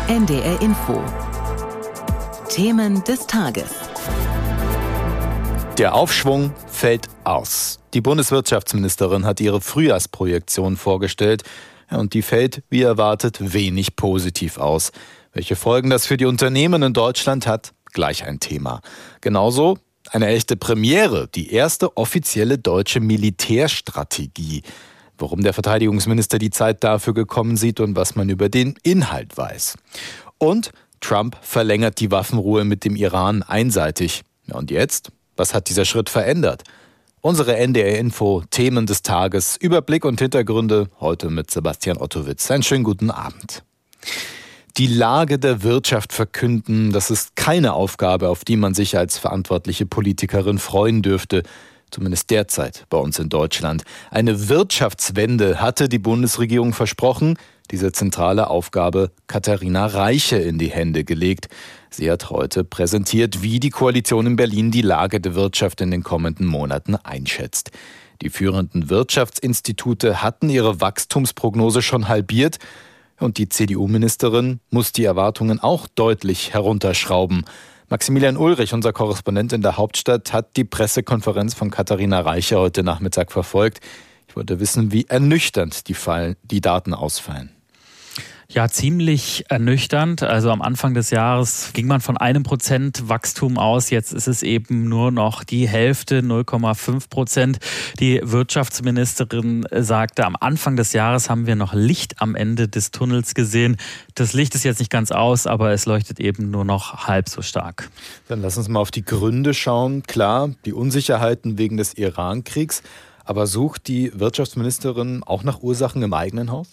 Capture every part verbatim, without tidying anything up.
N D R Info. Themen des Tages. Der Aufschwung fällt aus. Die Bundeswirtschaftsministerin hat ihre Frühjahrsprojektion vorgestellt und die fällt, wie erwartet, wenig positiv aus. Welche Folgen das für die Unternehmen in Deutschland hat, gleich ein Thema. Genauso eine echte Premiere, die erste offizielle deutsche Militärstrategie. Warum der Verteidigungsminister die Zeit dafür gekommen sieht und was man über den Inhalt weiß. Und Trump verlängert die Waffenruhe mit dem Iran einseitig. Ja, und jetzt? Was hat dieser Schritt verändert? Unsere N D R-Info, Themen des Tages, Überblick und Hintergründe, heute mit Sebastian Ottowitz. Einen schönen guten Abend. Die Lage der Wirtschaft verkünden, das ist keine Aufgabe, auf die man sich als verantwortliche Politikerin freuen dürfte. Zumindest derzeit bei uns in Deutschland. Eine Wirtschaftswende hatte die Bundesregierung versprochen, diese zentrale Aufgabe Katharina Reiche in die Hände gelegt. Sie hat heute präsentiert, wie die Koalition in Berlin die Lage der Wirtschaft in den kommenden Monaten einschätzt. Die führenden Wirtschaftsinstitute hatten ihre Wachstumsprognose schon halbiert und die C D U-Ministerin muss die Erwartungen auch deutlich herunterschrauben. Maximilian Ulrich, unser Korrespondent in der Hauptstadt, hat die Pressekonferenz von Katharina Reiche heute Nachmittag verfolgt. Ich wollte wissen, wie ernüchternd die, Fall, die Daten ausfallen. Ja, ziemlich ernüchternd. Also am Anfang des Jahres ging man von einem Prozent Wachstum aus. Jetzt ist es eben nur noch die Hälfte, null Komma fünf Prozent. Die Wirtschaftsministerin sagte, am Anfang des Jahres haben wir noch Licht am Ende des Tunnels gesehen. Das Licht ist jetzt nicht ganz aus, aber es leuchtet eben nur noch halb so stark. Dann lass uns mal auf die Gründe schauen. Klar, die Unsicherheiten wegen des Iran-Kriegs. Aber sucht die Wirtschaftsministerin auch nach Ursachen im eigenen Haus?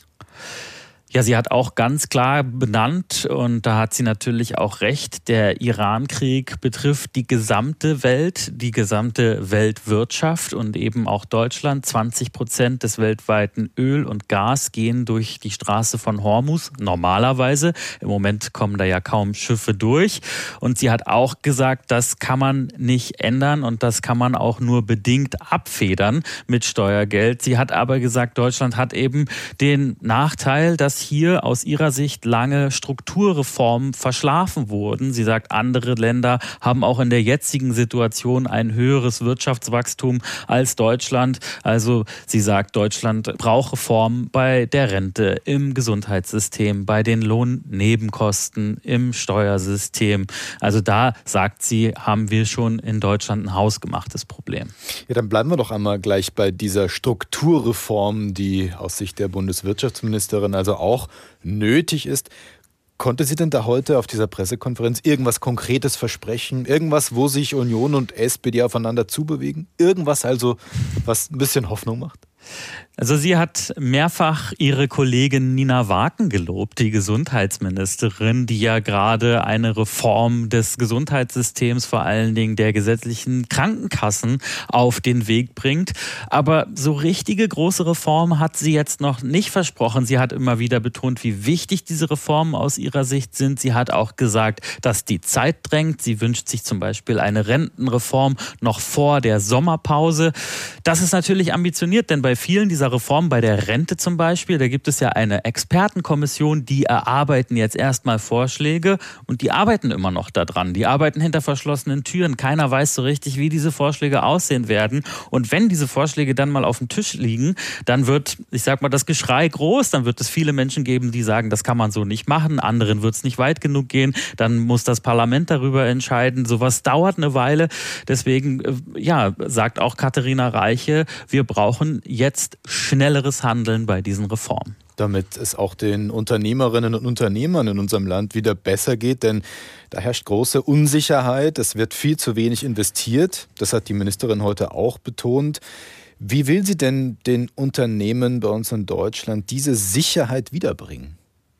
Ja, sie hat auch ganz klar benannt, und da hat sie natürlich auch recht, der Iran-Krieg betrifft die gesamte Welt, die gesamte Weltwirtschaft und eben auch Deutschland. zwanzig Prozent des weltweiten Öl und Gas gehen durch die Straße von Hormuz, normalerweise. Im Moment kommen da ja kaum Schiffe durch. Und sie hat auch gesagt, das kann man nicht ändern und das kann man auch nur bedingt abfedern mit Steuergeld. Sie hat aber gesagt, Deutschland hat eben den Nachteil, dass hier aus ihrer Sicht lange Strukturreformen verschlafen wurden. Sie sagt, andere Länder haben auch in der jetzigen Situation ein höheres Wirtschaftswachstum als Deutschland. Also sie sagt, Deutschland braucht Reformen bei der Rente, im Gesundheitssystem, bei den Lohnnebenkosten, im Steuersystem. Also da, sagt sie, haben wir schon in Deutschland ein hausgemachtes Problem. Ja, dann bleiben wir doch einmal gleich bei dieser Strukturreform, die aus Sicht der Bundeswirtschaftsministerin also auch auch nötig ist. Konnte sie denn da heute auf dieser Pressekonferenz irgendwas Konkretes versprechen? Irgendwas, wo sich Union und S P D aufeinander zubewegen? Irgendwas also, was ein bisschen Hoffnung macht? Also sie hat mehrfach ihre Kollegin Nina Waken gelobt, die Gesundheitsministerin, die ja gerade eine Reform des Gesundheitssystems, vor allen Dingen der gesetzlichen Krankenkassen, auf den Weg bringt. Aber so richtige große Reformen hat sie jetzt noch nicht versprochen. Sie hat immer wieder betont, wie wichtig diese Reformen aus ihrer Sicht sind. Sie hat auch gesagt, dass die Zeit drängt. Sie wünscht sich zum Beispiel eine Rentenreform noch vor der Sommerpause. Das ist natürlich ambitioniert, denn bei vielen dieser Reformen, bei der Rente zum Beispiel, da gibt es ja eine Expertenkommission, die erarbeiten jetzt erstmal Vorschläge und die arbeiten immer noch daran. Die arbeiten hinter verschlossenen Türen. Keiner weiß so richtig, wie diese Vorschläge aussehen werden. Und wenn diese Vorschläge dann mal auf dem Tisch liegen, dann wird, ich sag mal, das Geschrei groß. Dann wird es viele Menschen geben, die sagen, das kann man so nicht machen. Anderen wird es nicht weit genug gehen. Dann muss das Parlament darüber entscheiden. Sowas dauert eine Weile. Deswegen, ja, sagt auch Katharina Reiche, wir brauchen jetzt schnelleres Handeln bei diesen Reformen. Damit es auch den Unternehmerinnen und Unternehmern in unserem Land wieder besser geht, denn da herrscht große Unsicherheit, es wird viel zu wenig investiert, das hat die Ministerin heute auch betont. Wie will sie denn den Unternehmen bei uns in Deutschland diese Sicherheit wiederbringen?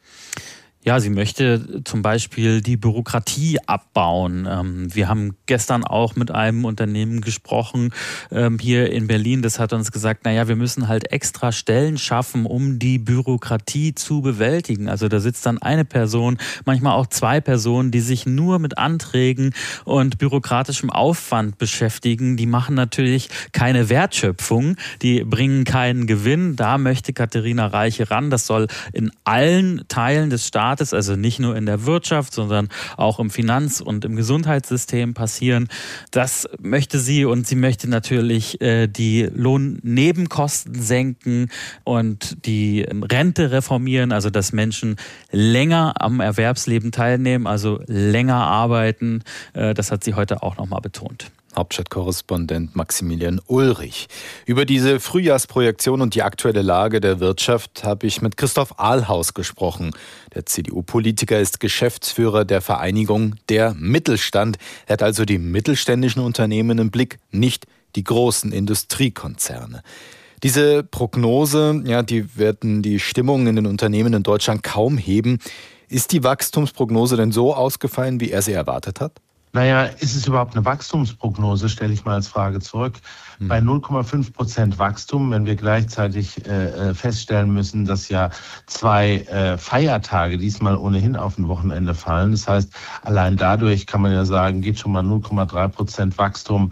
Ja, sie möchte zum Beispiel die Bürokratie abbauen. Wir haben gestern auch mit einem Unternehmen gesprochen hier in Berlin. Das hat uns gesagt, naja, wir müssen halt extra Stellen schaffen, um die Bürokratie zu bewältigen. Also da sitzt dann eine Person, manchmal auch zwei Personen, die sich nur mit Anträgen und bürokratischem Aufwand beschäftigen. Die machen natürlich keine Wertschöpfung, die bringen keinen Gewinn. Da möchte Katharina Reiche ran. Das soll in allen Teilen des Staates Staates, also nicht nur in der Wirtschaft, sondern auch im Finanz- und im Gesundheitssystem passieren. Das möchte sie, und sie möchte natürlich äh, die Lohnnebenkosten senken und die Rente reformieren, also dass Menschen länger am Erwerbsleben teilnehmen, also länger arbeiten. Äh, das hat sie heute auch nochmal betont. Hauptstadtkorrespondent Maximilian Ulrich. Über diese Frühjahrsprojektion und die aktuelle Lage der Wirtschaft habe ich mit Christoph Ahlhaus gesprochen. Der C D U-Politiker ist Geschäftsführer der Vereinigung Der Mittelstand. Er hat also die mittelständischen Unternehmen im Blick, nicht die großen Industriekonzerne. Diese Prognose, ja, die werden die Stimmung in den Unternehmen in Deutschland kaum heben. Ist die Wachstumsprognose denn so ausgefallen, wie er sie erwartet hat? Naja, ist es überhaupt eine Wachstumsprognose, stelle ich mal als Frage zurück. Hm. Bei null Komma fünf Prozent Wachstum, wenn wir gleichzeitig äh, feststellen müssen, dass ja zwei äh, Feiertage diesmal ohnehin auf ein Wochenende fallen. Das heißt, allein dadurch kann man ja sagen, geht schon mal null Komma drei Prozent Wachstum,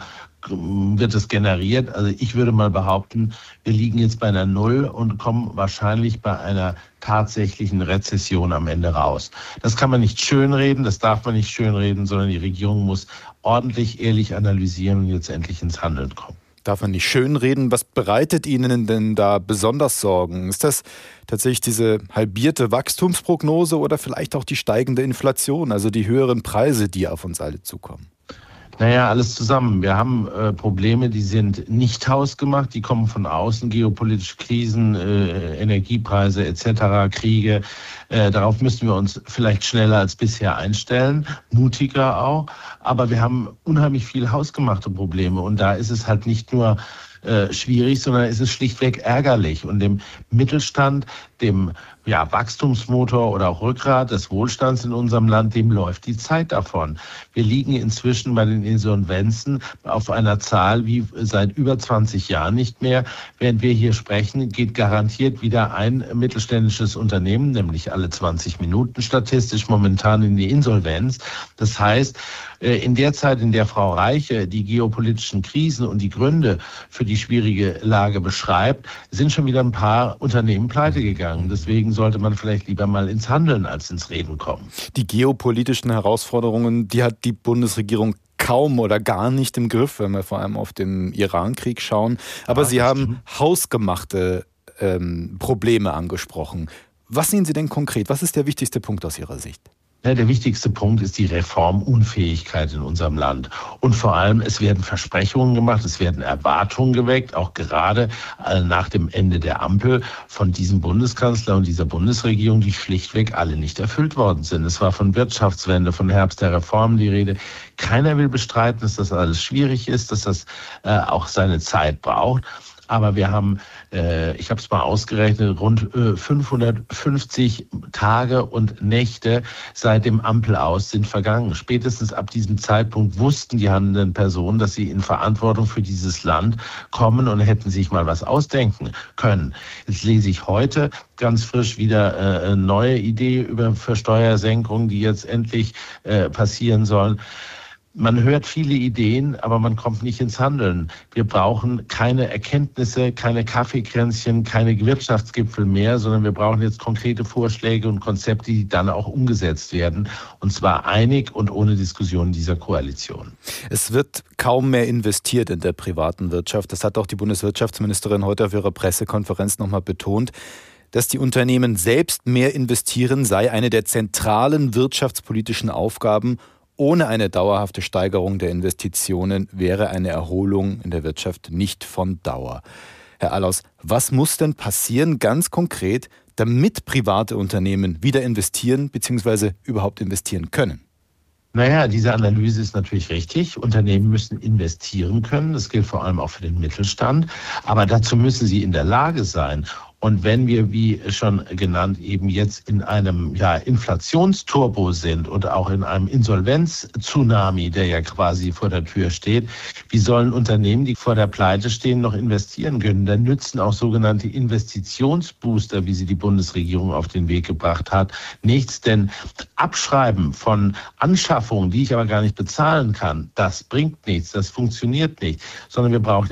wird es generiert. Also ich würde mal behaupten, wir liegen jetzt bei einer Null und kommen wahrscheinlich bei einer tatsächlichen Rezession am Ende raus. Das kann man nicht schönreden, das darf man nicht schönreden, sondern die Regierung muss ordentlich, ehrlich analysieren und jetzt endlich ins Handeln kommen. Darf man nicht schönreden? Was bereitet Ihnen denn da besonders Sorgen? Ist das tatsächlich diese halbierte Wachstumsprognose oder vielleicht auch die steigende Inflation, also die höheren Preise, die auf uns alle zukommen? Naja, alles zusammen. Wir haben äh, Probleme, die sind nicht hausgemacht, die kommen von außen, geopolitische Krisen, äh, Energiepreise et cetera, Kriege. Äh, darauf müssen wir uns vielleicht schneller als bisher einstellen, mutiger auch. Aber wir haben unheimlich viel hausgemachte Probleme und da ist es halt nicht nur äh, schwierig, sondern es ist schlichtweg ärgerlich. Und dem Mittelstand, dem ja, Wachstumsmotor oder auch Rückgrat des Wohlstands in unserem Land, dem läuft die Zeit davon. Wir liegen inzwischen bei den Insolvenzen auf einer Zahl wie seit über zwanzig Jahren nicht mehr. Während wir hier sprechen, geht garantiert wieder ein mittelständisches Unternehmen, nämlich alle zwanzig Minuten statistisch momentan in die Insolvenz. Das heißt, in der Zeit, in der Frau Reiche die geopolitischen Krisen und die Gründe für die schwierige Lage beschreibt, sind schon wieder ein paar Unternehmen pleite gegangen. Deswegen sollte man vielleicht lieber mal ins Handeln als ins Reden kommen. Die geopolitischen Herausforderungen, die hat die Bundesregierung kaum oder gar nicht im Griff, wenn wir vor allem auf den Irankrieg schauen. Aber ja, Sie haben stimmt. hausgemachte ähm, Probleme angesprochen. Was sehen Sie denn konkret? Was ist der wichtigste Punkt aus Ihrer Sicht? Ja, der wichtigste Punkt ist die Reformunfähigkeit in unserem Land. Und vor allem, es werden Versprechungen gemacht, es werden Erwartungen geweckt, auch gerade nach dem Ende der Ampel von diesem Bundeskanzler und dieser Bundesregierung, die schlichtweg alle nicht erfüllt worden sind. Es war von Wirtschaftswende, von Herbst der Reformen die Rede. Keiner will bestreiten, dass das alles schwierig ist, dass das äh, auch seine Zeit braucht. Aber wir haben, äh, ich habe es mal ausgerechnet, rund äh, fünfhundertfünfzig Tage und Nächte seit dem Ampelaus sind vergangen. Spätestens ab diesem Zeitpunkt wussten die handelnden Personen, dass sie in Verantwortung für dieses Land kommen und hätten sich mal was ausdenken können. Jetzt lese ich heute ganz frisch wieder äh, eine neue Idee über für Steuersenkungen, die jetzt endlich äh, passieren sollen. Man hört viele Ideen, aber man kommt nicht ins Handeln. Wir brauchen keine Erkenntnisse, keine Kaffeekränzchen, keine Wirtschaftsgipfel mehr, sondern wir brauchen jetzt konkrete Vorschläge und Konzepte, die dann auch umgesetzt werden. Und zwar einig und ohne Diskussion dieser Koalition. Es wird kaum mehr investiert in der privaten Wirtschaft. Das hat auch die Bundeswirtschaftsministerin heute auf ihrer Pressekonferenz nochmal betont. Dass die Unternehmen selbst mehr investieren, sei eine der zentralen wirtschaftspolitischen Aufgaben. Ohne eine dauerhafte Steigerung der Investitionen wäre eine Erholung in der Wirtschaft nicht von Dauer. Herr Ahlhaus, was muss denn passieren, ganz konkret, damit private Unternehmen wieder investieren bzw. überhaupt investieren können? Naja, diese Analyse ist natürlich richtig. Unternehmen müssen investieren können. Das gilt vor allem auch für den Mittelstand. Aber dazu müssen sie in der Lage sein. Und wenn wir, wie schon genannt, eben jetzt in einem ja, Inflationsturbo sind und auch in einem Insolvenz-Tsunami, der ja quasi vor der Tür steht, wie sollen Unternehmen, die vor der Pleite stehen, noch investieren können? Dann nützen auch sogenannte Investitionsbooster, wie sie die Bundesregierung auf den Weg gebracht hat, nichts. Denn Abschreiben von Anschaffungen, die ich aber gar nicht bezahlen kann, das bringt nichts, das funktioniert nicht. Sondern wir brauchen jetzt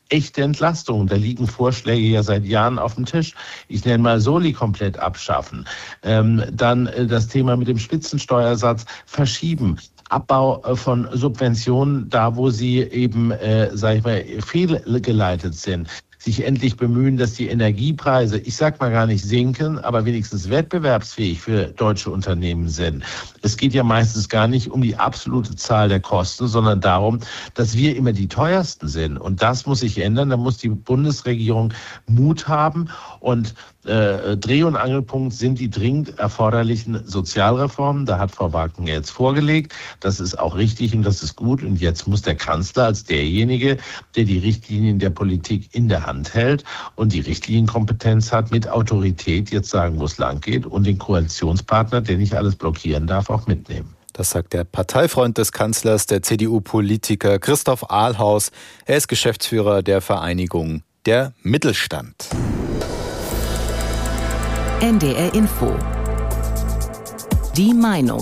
echte Entlastungen. Da liegen Vorschläge ja seit Jahren auf dem Tisch. Ich nenne mal Soli komplett abschaffen. Ähm, dann äh, das Thema mit dem Spitzensteuersatz verschieben. Abbau von Subventionen, da wo sie eben, äh, sag ich mal, fehlgeleitet sind. Sich endlich bemühen, dass die Energiepreise, ich sag mal gar nicht sinken, aber wenigstens wettbewerbsfähig für deutsche Unternehmen sind. Es geht ja meistens gar nicht um die absolute Zahl der Kosten, sondern darum, dass wir immer die teuersten sind. Und das muss sich ändern. Da muss die Bundesregierung Mut haben. Und äh, Dreh- und Angelpunkt sind die dringend erforderlichen Sozialreformen. Da hat Frau Wagner jetzt vorgelegt. Das ist auch richtig und das ist gut. Und jetzt muss der Kanzler als derjenige, der die Richtlinien der Politik in der Hand hält und die Richtlinienkompetenz hat, mit Autorität jetzt sagen, wo es lang geht und den Koalitionspartner, der nicht alles blockieren darf, auch mitnehmen. Das sagt der Parteifreund des Kanzlers, der C D U-Politiker Christoph Ahlhaus. Er ist Geschäftsführer der Vereinigung Der Mittelstand. N D R Info. Die Meinung.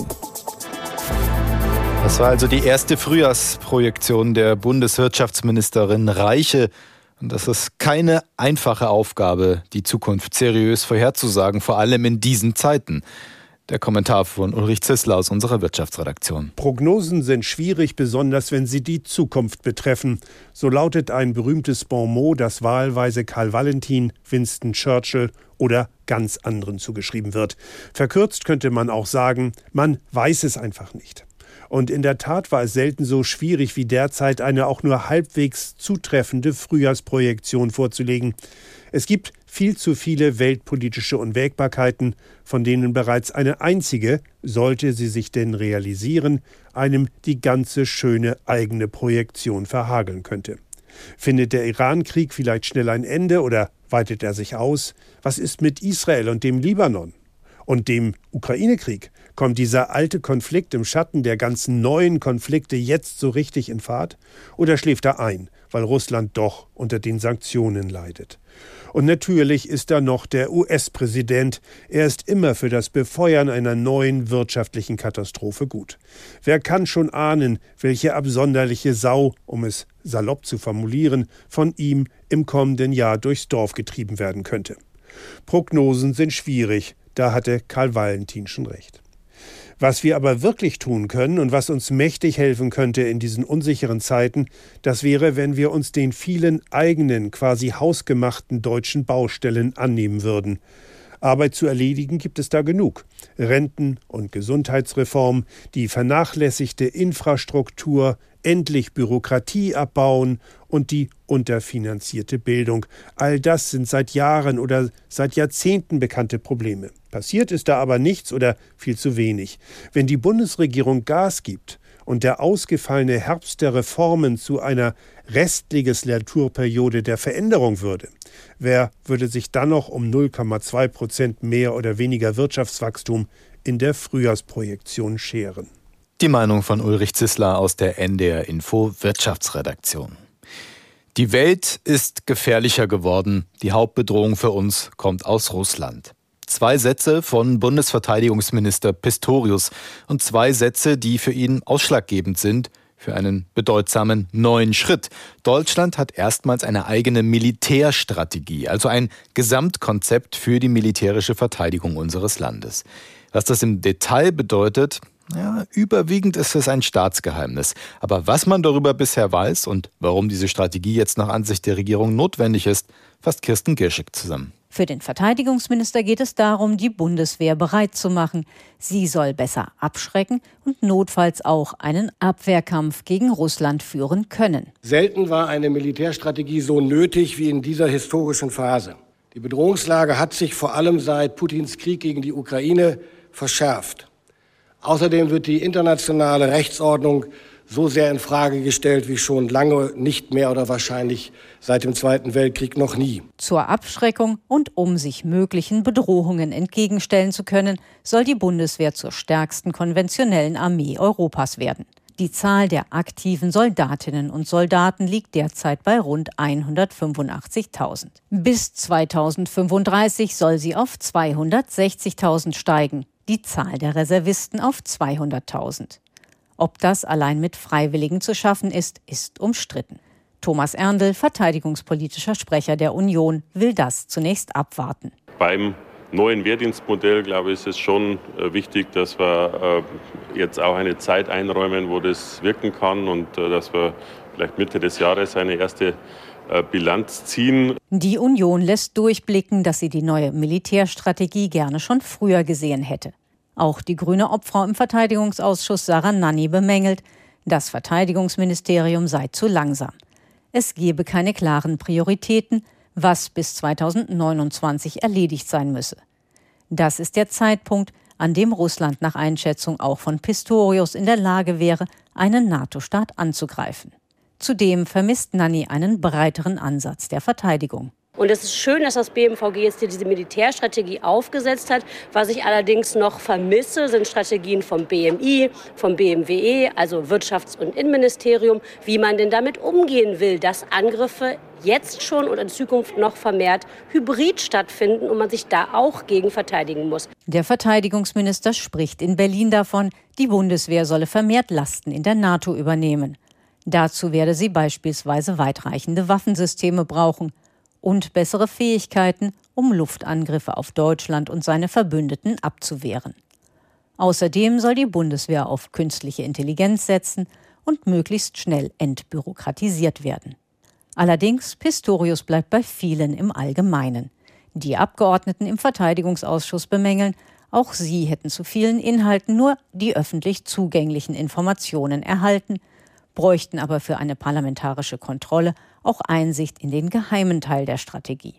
Das war also die erste Frühjahrsprojektion der Bundeswirtschaftsministerin Reiche. Und das ist keine einfache Aufgabe, die Zukunft seriös vorherzusagen, vor allem in diesen Zeiten. Der Kommentar von Ulrich Zissler aus unserer Wirtschaftsredaktion. Prognosen sind schwierig, besonders wenn sie die Zukunft betreffen. So lautet ein berühmtes Bon mot, das wahlweise Karl Valentin, Winston Churchill oder ganz anderen zugeschrieben wird. Verkürzt könnte man auch sagen, man weiß es einfach nicht. Und in der Tat war es selten so schwierig wie derzeit, eine auch nur halbwegs zutreffende Frühjahrsprojektion vorzulegen. Es gibt viel zu viele weltpolitische Unwägbarkeiten, von denen bereits eine einzige, sollte sie sich denn realisieren, einem die ganze schöne eigene Projektion verhageln könnte. Findet der Iran-Krieg vielleicht schnell ein Ende oder weitet er sich aus? Was ist mit Israel und dem Libanon? Und dem Ukraine-Krieg? Kommt dieser alte Konflikt im Schatten der ganzen neuen Konflikte jetzt so richtig in Fahrt? Oder schläft er ein, weil Russland doch unter den Sanktionen leidet? Und natürlich ist da noch der U S-Präsident. Er ist immer für das Befeuern einer neuen wirtschaftlichen Katastrophe gut. Wer kann schon ahnen, welche absonderliche Sau, um es salopp zu formulieren, von ihm im kommenden Jahr durchs Dorf getrieben werden könnte? Prognosen sind schwierig, da hatte Karl Valentin schon recht. Was wir aber wirklich tun können und was uns mächtig helfen könnte in diesen unsicheren Zeiten, das wäre, wenn wir uns den vielen eigenen, quasi hausgemachten deutschen Baustellen annehmen würden. Arbeit zu erledigen gibt es da genug. Renten- und Gesundheitsreform, die vernachlässigte Infrastruktur, endlich Bürokratie abbauen und die unterfinanzierte Bildung. All das sind seit Jahren oder seit Jahrzehnten bekannte Probleme. Passiert ist da aber nichts oder viel zu wenig. Wenn die Bundesregierung Gas gibt und der ausgefallene Herbst der Reformen zu einer Restlegislaturperiode der Veränderung würde, wer würde sich dann noch um null Komma zwei Prozent mehr oder weniger Wirtschaftswachstum in der Frühjahrsprojektion scheren? Die Meinung von Ulrich Zissler aus der N D R Info Wirtschaftsredaktion. Die Welt ist gefährlicher geworden. Die Hauptbedrohung für uns kommt aus Russland. Zwei Sätze von Bundesverteidigungsminister Pistorius und zwei Sätze, die für ihn ausschlaggebend sind für einen bedeutsamen neuen Schritt. Deutschland hat erstmals eine eigene Militärstrategie, also ein Gesamtkonzept für die militärische Verteidigung unseres Landes. Was das im Detail bedeutet, ja, überwiegend ist es ein Staatsgeheimnis. Aber was man darüber bisher weiß und warum diese Strategie jetzt nach Ansicht der Regierung notwendig ist, fasst Kirsten Gierschik zusammen. Für den Verteidigungsminister geht es darum, die Bundeswehr bereit zu machen. Sie soll besser abschrecken und notfalls auch einen Abwehrkampf gegen Russland führen können. Selten war eine Militärstrategie so nötig wie in dieser historischen Phase. Die Bedrohungslage hat sich vor allem seit Putins Krieg gegen die Ukraine verschärft. Außerdem wird die internationale Rechtsordnung so sehr in Frage gestellt wie schon lange nicht mehr oder wahrscheinlich seit dem Zweiten Weltkrieg noch nie. Zur Abschreckung und um sich möglichen Bedrohungen entgegenstellen zu können, soll die Bundeswehr zur stärksten konventionellen Armee Europas werden. Die Zahl der aktiven Soldatinnen und Soldaten liegt derzeit bei rund hundertfünfundachtzigtausend. Bis zweitausendfünfunddreißig soll sie auf zweihundertsechzigtausend steigen, die Zahl der Reservisten auf zweihunderttausend. Ob das allein mit Freiwilligen zu schaffen ist, ist umstritten. Thomas Erndl, verteidigungspolitischer Sprecher der Union, will das zunächst abwarten. Beim neuen Wehrdienstmodell, glaube ich, ist es schon wichtig, dass wir jetzt auch eine Zeit einräumen, wo das wirken kann und dass wir vielleicht Mitte des Jahres eine erste Bilanz ziehen. Die Union lässt durchblicken, dass sie die neue Militärstrategie gerne schon früher gesehen hätte. Auch die grüne Obfrau im Verteidigungsausschuss Sarah Nanni bemängelt, das Verteidigungsministerium sei zu langsam. Es gebe keine klaren Prioritäten, was bis zweitausendneunundzwanzig erledigt sein müsse. Das ist der Zeitpunkt, an dem Russland nach Einschätzung auch von Pistorius in der Lage wäre, einen NATO-Staat anzugreifen. Zudem vermisst Nanni einen breiteren Ansatz der Verteidigung. Und es ist schön, dass das B M V G jetzt hier diese Militärstrategie aufgesetzt hat. Was ich allerdings noch vermisse, sind Strategien vom B M I, vom B M W E, also Wirtschafts- und Innenministerium, wie man denn damit umgehen will, dass Angriffe jetzt schon und in Zukunft noch vermehrt hybrid stattfinden und man sich da auch gegen verteidigen muss. Der Verteidigungsminister spricht in Berlin davon, die Bundeswehr solle vermehrt Lasten in der NATO übernehmen. Dazu werde sie beispielsweise weitreichende Waffensysteme brauchen und bessere Fähigkeiten, um Luftangriffe auf Deutschland und seine Verbündeten abzuwehren. Außerdem soll die Bundeswehr auf künstliche Intelligenz setzen und möglichst schnell entbürokratisiert werden. Allerdings, Pistorius bleibt bei vielen im Allgemeinen. Die Abgeordneten im Verteidigungsausschuss bemängeln, auch sie hätten zu vielen Inhalten nur die öffentlich zugänglichen Informationen erhalten, bräuchten aber für eine parlamentarische Kontrolle auch Einsicht in den geheimen Teil der Strategie.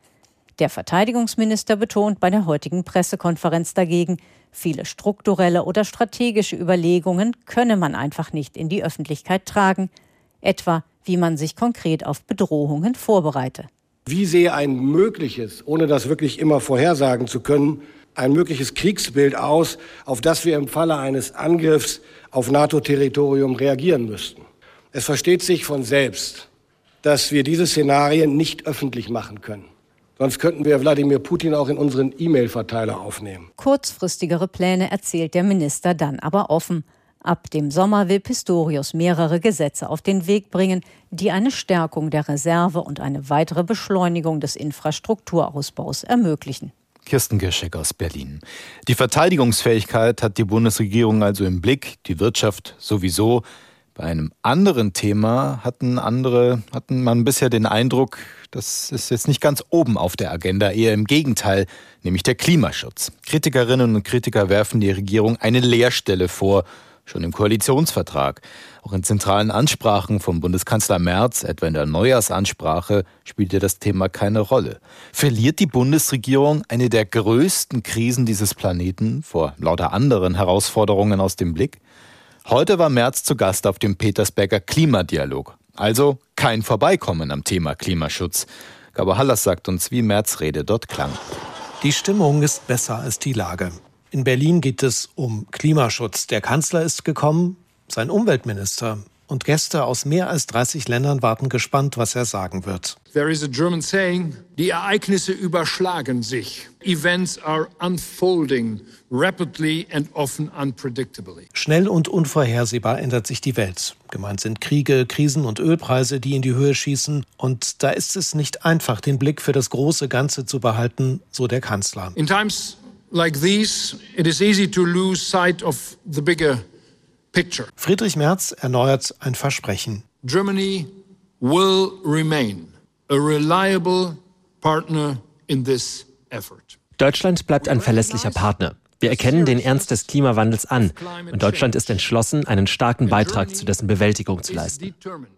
Der Verteidigungsminister betont bei der heutigen Pressekonferenz dagegen, viele strukturelle oder strategische Überlegungen könne man einfach nicht in die Öffentlichkeit tragen, etwa wie man sich konkret auf Bedrohungen vorbereite. Wie sehe ein mögliches, ohne das wirklich immer vorhersagen zu können, ein mögliches Kriegsbild aus, auf das wir im Falle eines Angriffs auf NATO-Territorium reagieren müssten? Es versteht sich von selbst, dass wir diese Szenarien nicht öffentlich machen können. Sonst könnten wir Wladimir Putin auch in unseren E-Mail-Verteiler aufnehmen. Kurzfristigere Pläne erzählt der Minister dann aber offen. Ab dem Sommer will Pistorius mehrere Gesetze auf den Weg bringen, die eine Stärkung der Reserve und eine weitere Beschleunigung des Infrastrukturausbaus ermöglichen. Kirsten Girschek aus Berlin. Die Verteidigungsfähigkeit hat die Bundesregierung also im Blick, die Wirtschaft sowieso. Bei einem anderen Thema hatten andere, hatten man bisher den Eindruck, das ist jetzt nicht ganz oben auf der Agenda, eher im Gegenteil, nämlich der Klimaschutz. Kritikerinnen und Kritiker werfen die Regierung eine Leerstelle vor, schon im Koalitionsvertrag. Auch in zentralen Ansprachen vom Bundeskanzler Merz, etwa in der Neujahrsansprache, spielte das Thema keine Rolle. Verliert die Bundesregierung eine der größten Krisen dieses Planeten vor lauter anderen Herausforderungen aus dem Blick? Heute war Merz zu Gast auf dem Petersberger Klimadialog. Also kein Vorbeikommen am Thema Klimaschutz. Gabor Hallas sagt uns, wie Merz' Rede dort klang. Die Stimmung ist besser als die Lage. In Berlin geht es um Klimaschutz. Der Kanzler ist gekommen, sein Umweltminister und Gäste aus mehr als dreißig Ländern warten gespannt, was er sagen wird. There is a German saying, die Ereignisse überschlagen sich. Events are unfolding rapidly and often unpredictably. Schnell und unvorhersehbar ändert sich die Welt. Gemeint sind Kriege, Krisen und Ölpreise, die in die Höhe schießen. Und da ist es nicht einfach, den Blick für das große Ganze zu behalten, so der Kanzler. In times like these, it is easy to lose sight of the bigger picture. Friedrich Merz erneuert ein Versprechen. Germany will remain a reliable partner in this effort. Deutschland bleibt ein verlässlicher Partner. Wir erkennen den Ernst des Klimawandels an und Deutschland ist entschlossen, einen starken Beitrag zu dessen Bewältigung zu leisten.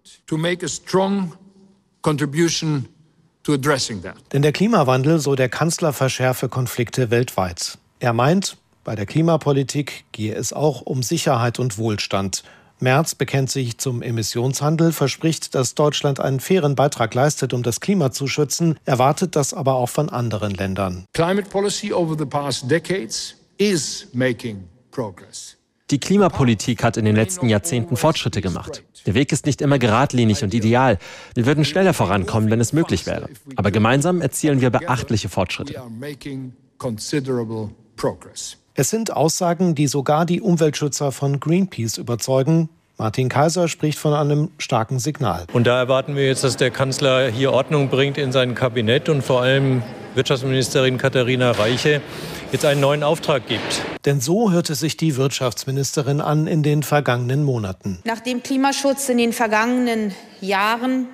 Denn der Klimawandel, so der Kanzler, verschärfe Konflikte weltweit. Er meint, bei der Klimapolitik gehe es auch um Sicherheit und Wohlstand. Merz bekennt sich zum Emissionshandel, verspricht, dass Deutschland einen fairen Beitrag leistet, um das Klima zu schützen, erwartet das aber auch von anderen Ländern. Climate policy over the past decades is making progress. Die Klimapolitik hat in den letzten Jahrzehnten Fortschritte gemacht. Der Weg ist nicht immer geradlinig und ideal. Wir würden schneller vorankommen, wenn es möglich wäre. Aber gemeinsam erzielen wir beachtliche Fortschritte. Es sind Aussagen, die sogar die Umweltschützer von Greenpeace überzeugen. Martin Kaiser spricht von einem starken Signal. Und da erwarten wir jetzt, dass der Kanzler hier Ordnung bringt in sein Kabinett und vor allem Wirtschaftsministerin Katharina Reiche jetzt einen neuen Auftrag gibt. Denn so hörte sich die Wirtschaftsministerin an in den vergangenen Monaten. Nachdem Klimaschutz in den vergangenen Jahren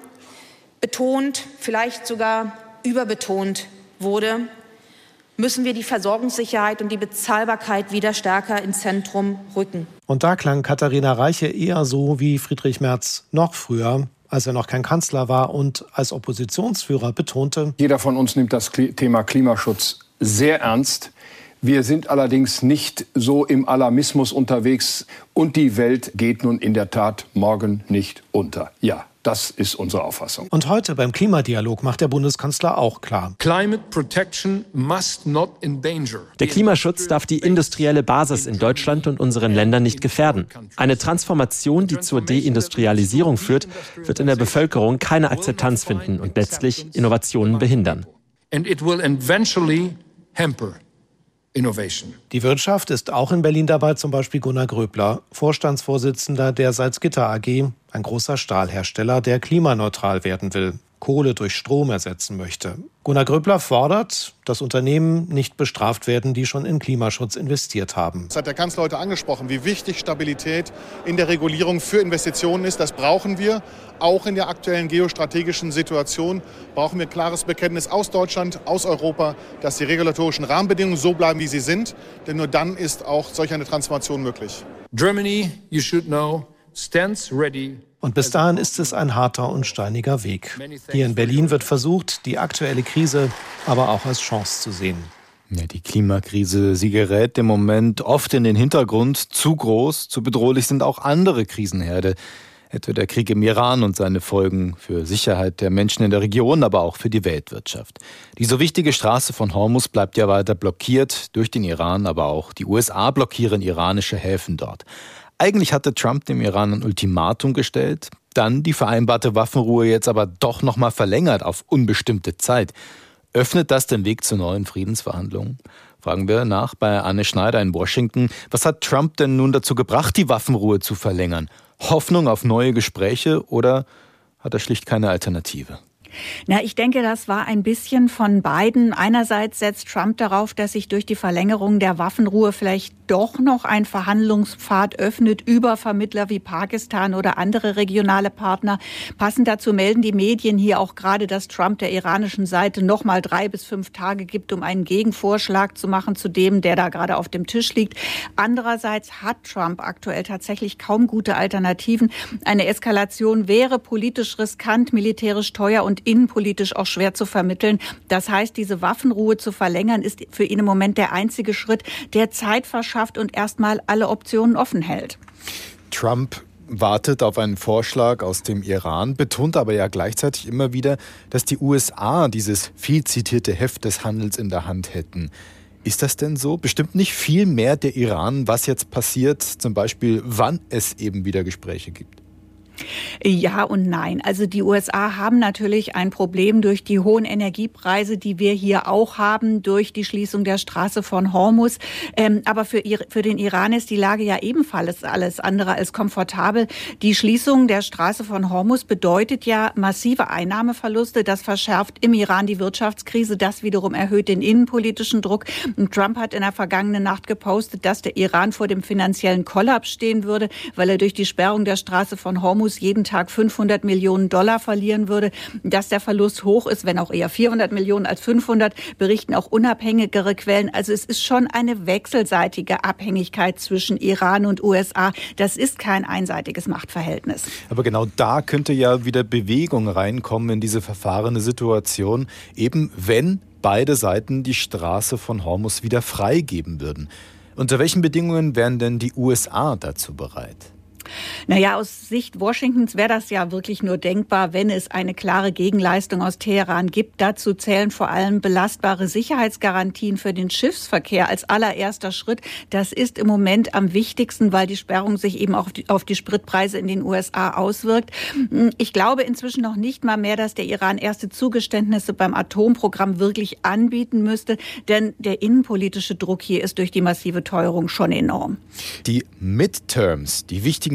betont, vielleicht sogar überbetont wurde, müssen wir die Versorgungssicherheit und die Bezahlbarkeit wieder stärker ins Zentrum rücken. Und da klang Katharina Reiche eher so wie Friedrich Merz noch früher, als er noch kein Kanzler war und als Oppositionsführer betonte: Jeder von uns nimmt das Thema Klimaschutz sehr ernst. Wir sind allerdings nicht so im Alarmismus unterwegs und die Welt geht nun in der Tat morgen nicht unter. Ja, das ist unsere Auffassung. Und heute beim Klimadialog macht der Bundeskanzler auch klar: Climate protection must not endanger. Der Klimaschutz darf die industrielle Basis in Deutschland und unseren Ländern nicht gefährden. Eine Transformation, die zur Deindustrialisierung führt, wird in der Bevölkerung keine Akzeptanz finden und letztlich Innovationen behindern. And it will eventually hamper innovation. Die Wirtschaft ist auch in Berlin dabei, zum Beispiel Gunnar Gröbler, Vorstandsvorsitzender der Salzgitter A G, ein großer Stahlhersteller, der klimaneutral werden will, Kohle durch Strom ersetzen möchte. Gunnar Gröbler fordert, dass Unternehmen nicht bestraft werden, die schon in Klimaschutz investiert haben. Das hat der Kanzler heute angesprochen, wie wichtig Stabilität in der Regulierung für Investitionen ist. Das brauchen wir. Auch in der aktuellen geostrategischen Situation brauchen wir ein klares Bekenntnis aus Deutschland, aus Europa, dass die regulatorischen Rahmenbedingungen so bleiben, wie sie sind. Denn nur dann ist auch solch eine Transformation möglich. Germany, you should know, stands ready. Und bis dahin ist es ein harter und steiniger Weg. Hier in Berlin wird versucht, die aktuelle Krise aber auch als Chance zu sehen. Ja, die Klimakrise, sie gerät im Moment oft in den Hintergrund. Zu groß, zu bedrohlich sind auch andere Krisenherde. Etwa der Krieg im Iran und seine Folgen für Sicherheit der Menschen in der Region, aber auch für die Weltwirtschaft. Die so wichtige Straße von Hormuz bleibt ja weiter blockiert durch den Iran, aber auch die U S A blockieren iranische Häfen dort. Eigentlich hatte Trump dem Iran ein Ultimatum gestellt, dann die vereinbarte Waffenruhe jetzt aber doch nochmal verlängert auf unbestimmte Zeit. Öffnet das den Weg zu neuen Friedensverhandlungen? Fragen wir nach bei Anne Schneider in Washington. Was hat Trump denn nun dazu gebracht, die Waffenruhe zu verlängern? Hoffnung auf neue Gespräche oder hat er schlicht keine Alternative? Na, ich denke, das war ein bisschen von beiden. Einerseits setzt Trump darauf, dass sich durch die Verlängerung der Waffenruhe vielleicht doch noch ein Verhandlungspfad öffnet über Vermittler wie Pakistan oder andere regionale Partner. Passend dazu melden die Medien hier auch gerade, dass Trump der iranischen Seite noch mal drei bis fünf Tage gibt, um einen Gegenvorschlag zu machen zu dem, der da gerade auf dem Tisch liegt. Andererseits hat Trump aktuell tatsächlich kaum gute Alternativen. Eine Eskalation wäre politisch riskant, militärisch teuer und innenpolitisch auch schwer zu vermitteln. Das heißt, diese Waffenruhe zu verlängern, ist für ihn im Moment der einzige Schritt, der Zeit verschafft und erstmal alle Optionen offen hält. Trump wartet auf einen Vorschlag aus dem Iran, betont aber ja gleichzeitig immer wieder, dass die U S A dieses viel zitierte Heft des Handels in der Hand hätten. Ist das denn so? Bestimmt nicht viel mehr der Iran, was jetzt passiert, zum Beispiel wann es eben wieder Gespräche gibt? Ja und nein. Also die U S A haben natürlich ein Problem durch die hohen Energiepreise, die wir hier auch haben, durch die Schließung der Straße von Hormuz. Ähm, aber für, für den Iran ist die Lage ja ebenfalls alles andere als komfortabel. Die Schließung der Straße von Hormuz bedeutet ja massive Einnahmeverluste. Das verschärft im Iran die Wirtschaftskrise. Das wiederum erhöht den innenpolitischen Druck. Und Trump hat in der vergangenen Nacht gepostet, dass der Iran vor dem finanziellen Kollaps stehen würde, weil er durch die Sperrung der Straße von Hormuz jeden Tag fünfhundert Millionen Dollar verlieren würde. Dass der Verlust hoch ist, wenn auch eher vierhundert Millionen als fünfhundert, berichten auch unabhängigere Quellen. Also es ist schon eine wechselseitige Abhängigkeit zwischen Iran und U S A. Das ist kein einseitiges Machtverhältnis. Aber genau da könnte ja wieder Bewegung reinkommen in diese verfahrene Situation, eben wenn beide Seiten die Straße von Hormuz wieder freigeben würden. Unter welchen Bedingungen wären denn die U S A dazu bereit? Naja, aus Sicht Washingtons wäre das ja wirklich nur denkbar, wenn es eine klare Gegenleistung aus Teheran gibt. Dazu zählen vor allem belastbare Sicherheitsgarantien für den Schiffsverkehr als allererster Schritt. Das ist im Moment am wichtigsten, weil die Sperrung sich eben auch auf die, auf die Spritpreise in den U S A auswirkt. Ich glaube inzwischen noch nicht mal mehr, dass der Iran erste Zugeständnisse beim Atomprogramm wirklich anbieten müsste, denn der innenpolitische Druck hier ist durch die massive Teuerung schon enorm. Die Midterms, die wichtigen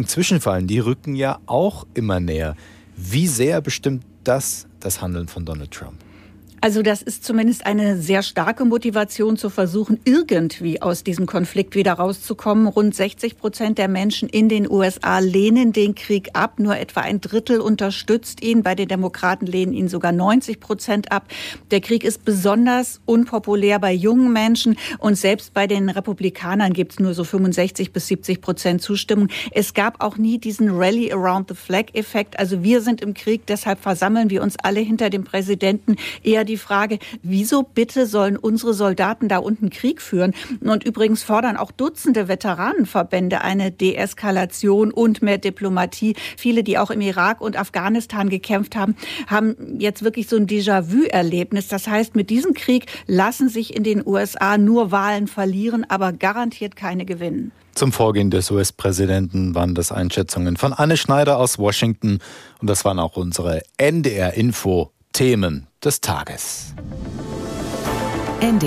dem Zwischenfallen, die rücken ja auch immer näher. Wie sehr bestimmt das das Handeln von Donald Trump? Also das ist zumindest eine sehr starke Motivation zu versuchen, irgendwie aus diesem Konflikt wieder rauszukommen. Rund sechzig Prozent der Menschen in den U S A lehnen den Krieg ab. Nur etwa ein Drittel unterstützt ihn. Bei den Demokraten lehnen ihn sogar neunzig Prozent ab. Der Krieg ist besonders unpopulär bei jungen Menschen. Und selbst bei den Republikanern gibt es nur so fünfundsechzig bis siebzig Prozent Zustimmung. Es gab auch nie diesen Rally Around the Flag-Effekt. Also wir sind im Krieg, deshalb versammeln wir uns alle hinter dem Präsidenten. Eher die Frage, wieso bitte sollen unsere Soldaten da unten Krieg führen? Und übrigens fordern auch Dutzende Veteranenverbände eine Deeskalation und mehr Diplomatie. Viele, die auch im Irak und Afghanistan gekämpft haben, haben jetzt wirklich so ein Déjà-vu-Erlebnis. Das heißt, mit diesem Krieg lassen sich in den U S A nur Wahlen verlieren, aber garantiert keine gewinnen. Zum Vorgehen des U S-Präsidenten waren das Einschätzungen von Anne Schneider aus Washington. Und das waren auch unsere N D R-Info Themen des Tages.